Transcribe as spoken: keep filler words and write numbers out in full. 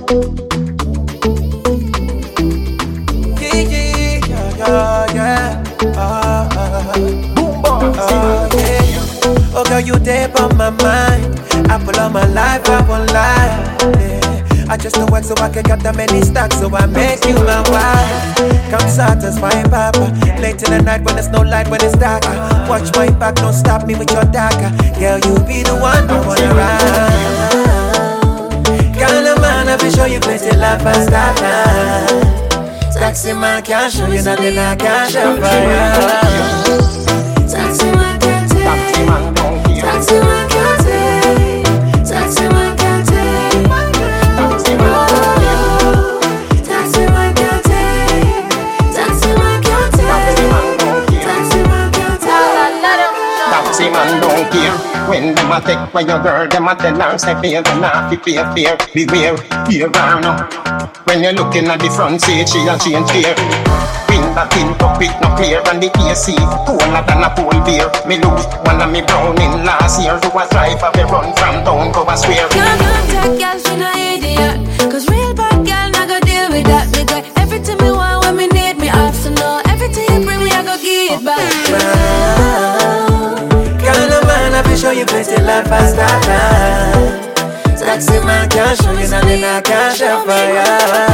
Yeah, yeah, yeah, yeah. Uh, uh, uh, yeah. Oh girl, you deep on my mind. I pull on my life, I won't lie. Yeah. I just don't work so I can get that many stacks, so I make you my wife. Come satisfy papa. Late in the night when there's no light, when it's darker. Watch my back, don't stop me with your dagger. Girl, you be the one I wanna ride. Kind of man, I be show you plenty life and stop now. Taxi man can't show you nothing I can't show for you. Taxi man can't take. Taxi man don't care. Taxi man can't take. Taxi man can't take. Taxi man don't care. Taxi man can't take. Taxi man can't take. Taxi man can't take. Taxi man don't care. When them a take for your girl, them a tell her say fear, them not fi fear, fear. Beware, fear her no. When you're looking at the front seat, she a change gear. Window tint up, it no clear, and the A C cooler than a pool beer. Me lose one of me browning last year. Do a drive a be run from town go a square. Can't contact girl, she no idiot. Cause real bad girl not go deal with that. Me got everything me want when me need me off. So no, everything you bring me I go give it back. Kind of man, I be show you plenty life and start now. Taxi man can't show you nothing I can't show for you.